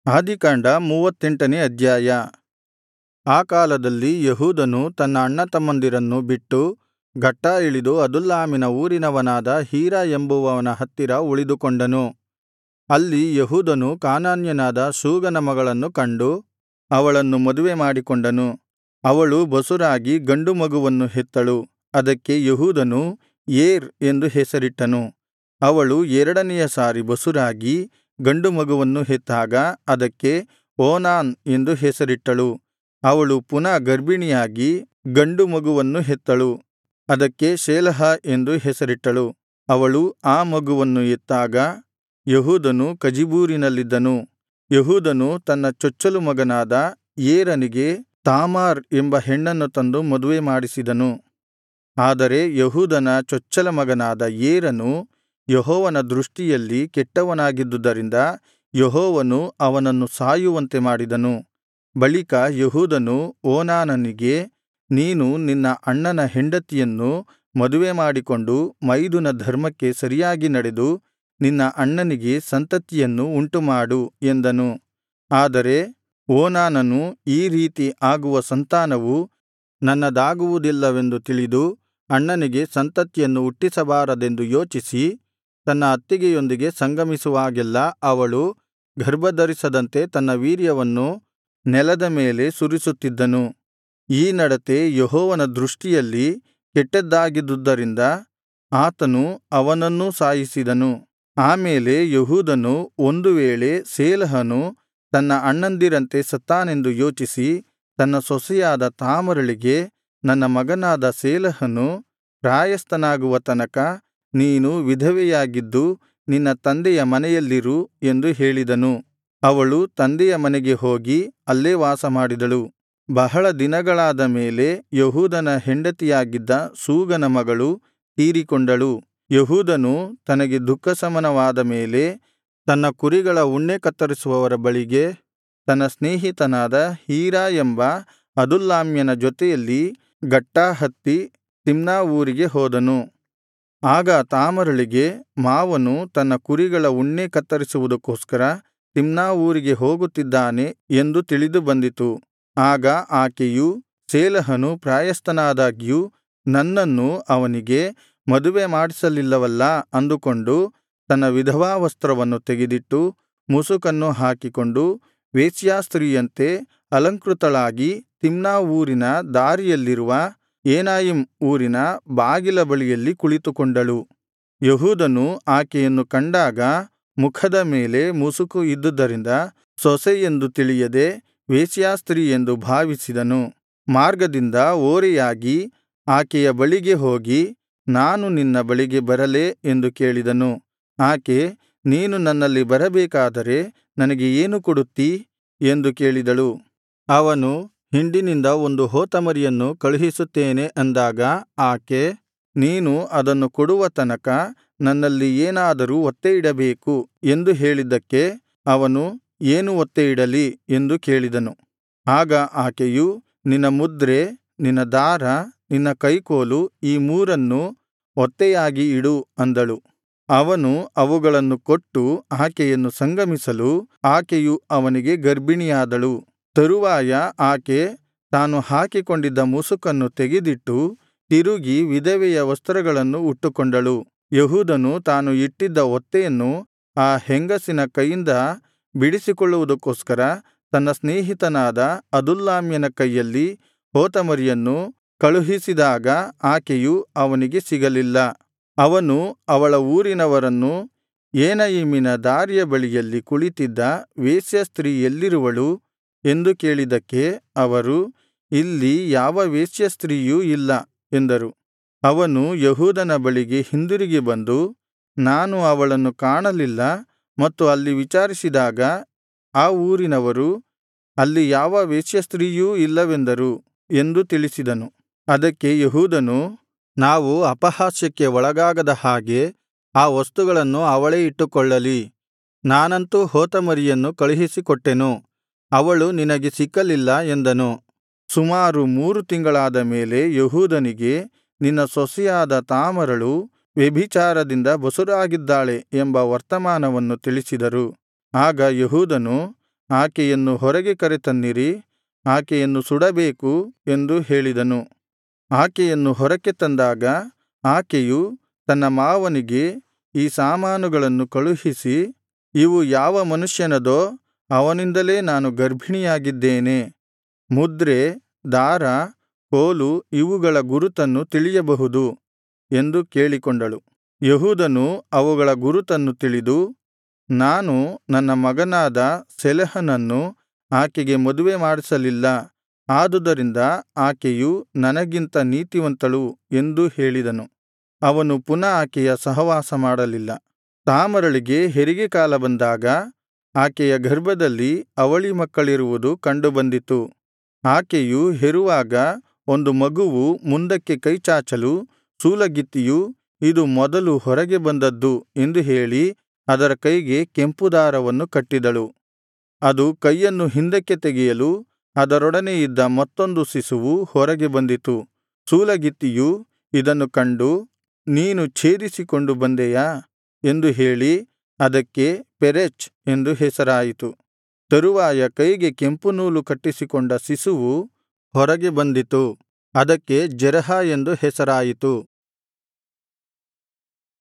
ಆದಿಕಾಂಡ 38ನೇ ಅಧ್ಯಾಯ. ಆ ಕಾಲದಲ್ಲಿ ಯೆಹೂದನು ತನ್ನ ಅಣ್ಣತಮ್ಮಂದಿರನ್ನು ಬಿಟ್ಟು ಗಟ್ಟಾ ಇಳಿದು ಅದುಲ್ಲಾಮಿನ ಊರಿನವನಾದ ಹೀರ ಎಂಬುವನ ಹತ್ತಿರ ಉಳಿದುಕೊಂಡನು. ಅಲ್ಲಿ ಯೆಹೂದನು ಕಾನಾನ್ಯನಾದ ಶೂಗನ ಮಗಳನ್ನು ಕಂಡು ಅವಳನ್ನು ಮದುವೆ ಮಾಡಿಕೊಂಡನು. ಅವಳು ಬಸುರಾಗಿ ಗಂಡು ಮಗುವನ್ನು ಹೆತ್ತಳು. ಅದಕ್ಕೆ ಯೆಹೂದನು ಏರ್ ಎಂದು ಹೆಸರಿಟ್ಟನು. ಅವಳು ಎರಡನೆಯ ಸಾರಿ ಬಸುರಾಗಿ ಗಂಡು ಮಗುವನ್ನು ಹೆತ್ತಾಗ ಅದಕ್ಕೆ ಓನಾನ್ ಎಂದು ಹೆಸರಿಟ್ಟಳು. ಅವಳು ಪುನಃ ಗರ್ಭಿಣಿಯಾಗಿ ಗಂಡು ಮಗುವನ್ನು ಹೆತ್ತಳು. ಅದಕ್ಕೆ ಶೇಲಹ ಎಂದು ಹೆಸರಿಟ್ಟಳು. ಅವಳು ಆ ಮಗುವನ್ನು ಹೆತ್ತಾಗ ಯೆಹೂದನು ಕಜೀಬೂರಿನಲ್ಲಿದ್ದನು. ಯೆಹೂದನು ತನ್ನ ಚೊಚ್ಚಲು ಮಗನಾದ ಏರನಿಗೆ ತಾಮಾರ್ ಎಂಬ ಹೆಣ್ಣನ್ನು ತಂದು ಮದುವೆ ಮಾಡಿಸಿದನು. ಆದರೆ ಯೆಹೂದನ ಚೊಚ್ಚಲ ಮಗನಾದ ಏರನು ಯೆಹೋವನ ದೃಷ್ಟಿಯಲ್ಲಿ ಕೆಟ್ಟವನಾಗಿದ್ದುದರಿಂದ ಯೆಹೋವನು ಅವನನ್ನು ಸಾಯುವಂತೆ ಮಾಡಿದನು. ಬಳಿಕ ಯೆಹೂದನು ಓನಾನನಿಗೆ, ನೀನು ನಿನ್ನ ಅಣ್ಣನ ಹೆಂಡತಿಯನ್ನು ಮದುವೆ ಮಾಡಿಕೊಂಡು ಮೈದುನ ಧರ್ಮಕ್ಕೆ ಸರಿಯಾಗಿ ನಡೆದು ನಿನ್ನ ಅಣ್ಣನಿಗೆ ಸಂತತಿಯನ್ನು ಉಂಟುಮಾಡು ಎಂದನು. ಆದರೆ ಓನಾನನು ಈ ರೀತಿ ಆಗುವ ಸಂತಾನವು ನನ್ನದಾಗುವುದಿಲ್ಲವೆಂದು ತಿಳಿದು ಅಣ್ಣನಿಗೆ ಸಂತತಿಯನ್ನು ಹುಟ್ಟಿಸಬಾರದೆಂದು ಯೋಚಿಸಿ ತನ್ನ ಅತ್ತಿಗೆಯೊಂದಿಗೆ ಸಂಗಮಿಸುವಾಗೆಲ್ಲಾ ಅವಳು ಗರ್ಭಧರಿಸದಂತೆ ತನ್ನ ವೀರ್ಯವನ್ನು ನೆಲದ ಮೇಲೆ ಸುರಿಸುತ್ತಿದ್ದನು. ಈ ನಡತೆ ಯೆಹೋವನ ದೃಷ್ಟಿಯಲ್ಲಿ ಕೆಟ್ಟದ್ದಾಗಿದ್ದುದರಿಂದ ಆತನು ಅವನನ್ನೂ ಸಾಯಿಸಿದನು. ಆಮೇಲೆ ಯೆಹೂದನು ಒಂದು ವೇಳೆ ಶೇಲಹನು ತನ್ನ ಅಣ್ಣಂದಿರಂತೆ ಸತ್ತಾನೆಂದು ಯೋಚಿಸಿ ತನ್ನ ಸೊಸೆಯಾದ ತಾಮರಳಿಗೆ, ನನ್ನ ಮಗನಾದ ಶೇಲಹನು ಪ್ರಾಯಸ್ಥನಾಗುವ ತನಕ ನೀನು ವಿಧವೆಯಾಗಿದ್ದು ನಿನ್ನ ತಂದೆಯ ಮನೆಯಲ್ಲಿರು ಎಂದು ಹೇಳಿದನು. ಅವಳು ತಂದೆಯ ಮನೆಗೆ ಹೋಗಿ ಅಲ್ಲೇ ವಾಸಮಾಡಿದಳು. ಬಹಳ ದಿನಗಳಾದ ಮೇಲೆ ಯೆಹೂದನ ಹೆಂಡತಿಯಾಗಿದ್ದ ಶೂಗನ ಮಗಳು ತೀರಿಕೊಂಡಳು. ಯೆಹೂದನು ತನಗೆ ದುಃಖಶಮನವಾದ ಮೇಲೆ ತನ್ನ ಕುರಿಗಳ ಉಣ್ಣೆ ಕತ್ತರಿಸುವವರ ಬಳಿಗೆ ತನ್ನ ಸ್ನೇಹಿತನಾದ ಹೀರ ಎಂಬ ಅದುಲ್ಲಾಮ್ಯನ ಜೊತೆಯಲ್ಲಿ ಗಟ್ಟಾ ಹತ್ತಿ ತಿಮ್ನಾ ಊರಿಗೆ ಹೋದನು. ಆಗ ತಾಮರಳಿಗೆ ಮಾವನು ತನ್ನ ಕುರಿಗಳ ಉಣ್ಣೆ ಕತ್ತರಿಸುವುದಕ್ಕೋಸ್ಕರ ತಿಮ್ನಾ ಊರಿಗೆ ಹೋಗುತ್ತಿದ್ದಾನೆ ಎಂದು ತಿಳಿದು ಬಂದಿತು. ಆಗ ಆಕೆಯು, ಶೇಲಹನು ಪ್ರಾಯಸ್ಥನಾದಾಗ್ಯೂ ನನ್ನನ್ನು ಅವನಿಗೆ ಮದುವೆ ಮಾಡಿಸಲಿಲ್ಲವಲ್ಲಾ ಅಂದುಕೊಂಡು ತನ್ನ ವಿಧವಾ ವಸ್ತ್ರವನ್ನು ತೆಗೆದಿಟ್ಟು ಮುಸುಕನ್ನು ಹಾಕಿಕೊಂಡು ವೇಶ್ಯಾಸ್ತ್ರೀಯಂತೆ ಅಲಂಕೃತಳಾಗಿ ತಿಮ್ನಾ ಊರಿನ ದಾರಿಯಲ್ಲಿರುವ ಏನಾಯಿಮ್ ಊರಿನ ಬಾಗಿಲ ಬಳಿಯಲ್ಲಿ ಕುಳಿತುಕೊಂಡಳು. ಯೆಹೂದನು ಆಕೆಯನ್ನು ಕಂಡಾಗ ಮುಖದ ಮೇಲೆ ಮುಸುಕು ಇದ್ದುದರಿಂದ ಸೊಸೆಯೆಂದು ತಿಳಿಯದೆ ವೇಶ್ಯಾಸ್ತ್ರೀಯೆಂದು ಭಾವಿಸಿದನು. ಮಾರ್ಗದಿಂದ ಓರೆಯಾಗಿ ಆಕೆಯ ಬಳಿಗೆ ಹೋಗಿ, ನಾನು ನಿನ್ನ ಬಳಿಗೆ ಬರಲೇ ಎಂದು ಕೇಳಿದನು. ಆಕೆ, ನೀನು ನನ್ನಲ್ಲಿ ಬರಬೇಕಾದರೆ ನನಗೆ ಏನು ಕೊಡುತ್ತೀ ಎಂದು ಕೇಳಿದಳು. ಅವನು, ಹಿಂಡಿನಿಂದ ಒಂದು ಹೋತಮರಿಯನ್ನು ಕಳುಹಿಸುತ್ತೇನೆ ಅಂದಾಗ ಆಕೆ, ನೀನು ಅದನ್ನು ಕೊಡುವ ತನಕ ನನ್ನಲ್ಲಿ ಏನಾದರೂ ಒತ್ತೆಯಿಡಬೇಕು ಎಂದು ಹೇಳಿದ್ದಕ್ಕೆ ಅವನು, ಏನು ಒತ್ತೆಯಿಡಲಿ ಎಂದು ಕೇಳಿದನು. ಆಗ ಆಕೆಯು, ನಿನ್ನ ಮುದ್ರೆ, ನಿನ್ನ ದಾರ, ನಿನ್ನ ಕೈಕೋಲು ಈ ಮೂರನ್ನು ಒತ್ತೆಯಾಗಿ ಇಡು ಅಂದಳು. ಅವನು ಅವುಗಳನ್ನು ಕೊಟ್ಟು ಆಕೆಯನ್ನು ಸಂಗಮಿಸಲು ಆಕೆಯು ಅವನಿಗೆ ಗರ್ಭಿಣಿಯಾದಳು. ತರುವಾಯ ಆಕೆ ತಾನು ಹಾಕಿಕೊಂಡಿದ್ದ ಮುಸುಕನ್ನು ತೆಗೆದಿಟ್ಟು ತಿರುಗಿ ವಿಧವೆಯ ವಸ್ತ್ರಗಳನ್ನು ಉಟ್ಟುಕೊಂಡಳು. ಯೆಹೂದನು ತಾನು ಇಟ್ಟಿದ್ದ ಒತ್ತೆಯನ್ನು ಆ ಹೆಂಗಸಿನ ಕೈಯಿಂದ ಬಿಡಿಸಿಕೊಳ್ಳುವುದಕ್ಕೋಸ್ಕರ ತನ್ನ ಸ್ನೇಹಿತನಾದ ಅದುಲ್ಲಾಮ್ಯನ ಕೈಯಲ್ಲಿ ಹೋತಮರಿಯನ್ನು ಕಳುಹಿಸಿದಾಗ ಆಕೆಯು ಅವನಿಗೆ ಸಿಗಲಿಲ್ಲ. ಅವನು ಅವಳ ಊರಿನವರನ್ನು, ಏನಯಿಮಿನ ದಾರಿಯ ಬಳಿಯಲ್ಲಿ ಕುಳಿತಿದ್ದ ವೇಶ್ಯ ಸ್ತ್ರೀ ಎಲ್ಲಿರುವಳು ಎಂದು ಕೇಳಿದ್ದಕ್ಕೆ ಅವರು, ಇಲ್ಲಿ ಯಾವ ವೇಶ್ಯ ಸ್ತ್ರೀಯೂ ಇಲ್ಲ ಎಂದರು. ಅವನು ಯೆಹೂದನ ಬಳಿಗೆ ಹಿಂದಿರುಗಿ ಬಂದು, ನಾನು ಅವಳನ್ನು ಕಾಣಲಿಲ್ಲ ಮತ್ತು ಅಲ್ಲಿ ವಿಚಾರಿಸಿದಾಗ ಆ ಊರಿನವರು, ಅಲ್ಲಿ ಯಾವ ವೇಶ್ಯಸ್ತ್ರೀಯೂ ಇಲ್ಲವೆಂದರು ಎಂದು ತಿಳಿಸಿದನು. ಅದಕ್ಕೆ ಯೆಹೂದನು, ನಾವು ಅಪಹಾಸ್ಯಕ್ಕೆ ಒಳಗಾಗದ ಹಾಗೆ ಆ ವಸ್ತುಗಳನ್ನು ಅವಳೇ ಇಟ್ಟುಕೊಳ್ಳಲಿ. ನಾನಂತೂ ಹೋತಮರಿಯನ್ನು ಕಳುಹಿಸಿಕೊಟ್ಟೆನು, ಅವಳು ನಿನಗೆ ಸಿಕ್ಕಲಿಲ್ಲ ಎಂದನು. ಸುಮಾರು 3 ತಿಂಗಳಾದ ಮೇಲೆ ಯೆಹೂದನಿಗೆ, ನಿನ್ನ ಸೊಸೆಯಾದ ತಾಮರಳು ವ್ಯಭಿಚಾರದಿಂದ ಬಸುರಾಗಿದ್ದಾಳೆ ಎಂಬ ವರ್ತಮಾನವನ್ನು ತಿಳಿಸಿದರು. ಆಗ ಯೆಹೂದನು, ಆಕೆಯನ್ನು ಹೊರಗೆ ಕರೆತನ್ನಿರಿ, ಆಕೆಯನ್ನು ಸುಡಬೇಕು ಎಂದು ಹೇಳಿದನು. ಆಕೆಯನ್ನು ಹೊರಕ್ಕೆ ತಂದಾಗ ಆಕೆಯು ತನ್ನ ಮಾವನಿಗೆ ಈ ಸಾಮಾನುಗಳನ್ನು ಕಳುಹಿಸಿ, ಇವು ಯಾವ ಮನುಷ್ಯನದೋ ಅವನಿಂದಲೇ ನಾನು ಗರ್ಭಿಣಿಯಾಗಿದ್ದೇನೆ. ಮುದ್ರೆ, ದಾರ, ಕೋಲು ಇವುಗಳ ಗುರುತನ್ನು ತಿಳಿಯಬಹುದು ಎಂದು ಕೇಳಿಕೊಂಡಳು. ಯೆಹೂದನು ಅವುಗಳ ಗುರುತನ್ನು ತಿಳಿದು, ನಾನು ನನ್ನ ಮಗನಾದ ಶೆಲಹನನ್ನು ಆಕೆಗೆ ಮದುವೆ ಮಾಡಿಸಲಿಲ್ಲ, ಆದುದರಿಂದ ಆಕೆಯು ನನಗಿಂತ ನೀತಿವಂತಳು ಎಂದು ಹೇಳಿದನು. ಅವನು ಪುನಃ ಆಕೆಯ ಸಹವಾಸ ಮಾಡಲಿಲ್ಲ. ತಾಮಾರಳಿಗೆ ಹೆರಿಗೆ ಕಾಲ ಬಂದಾಗ ಆಕೆಯ ಗರ್ಭದಲ್ಲಿ ಅವಳಿ ಮಕ್ಕಳಿರುವುದು ಕಂಡುಬಂದಿತು. ಆಕೆಯು ಹೆರುವಾಗ ಒಂದು ಮಗುವು ಮುಂದಕ್ಕೆ ಕೈಚಾಚಲು ಸೂಲಗಿತ್ತಿಯು, ಇದು ಮೊದಲು ಹೊರಗೆ ಬಂದದ್ದು ಎಂದು ಹೇಳಿ ಅದರ ಕೈಗೆ ಕೆಂಪು ದಾರವನ್ನು ಕಟ್ಟಿದಳು. ಅದು ಕೈಯನ್ನು ಹಿಂದಕ್ಕೆ ತೆಗೆಯಲು ಅದರೊಡನೆ ಇದ್ದ ಮತ್ತೊಂದು ಶಿಶುವು ಹೊರಗೆ ಬಂದಿತು. ಸೂಲಗಿತ್ತಿಯು ಇದನ್ನು ಕಂಡು, ನೀನು ಛೇದಿಸಿಕೊಂಡು ಬಂದೆಯಾ ಎಂದು ಹೇಳಿ ಅದಕ್ಕೆ ಪೆರೆಚ್ ಎಂದು ಹೆಸರಾಯಿತು. ತರುವಾಯ ಕೈಗೆ ಕೆಂಪು ನೂಲು ಕಟ್ಟಿಸಿಕೊಂಡ ಶಿಶುವು ಹೊರಗೆ ಬಂದಿತು. ಅದಕ್ಕೆ ಜೆರಹ ಎಂದು ಹೆಸರಾಯಿತು.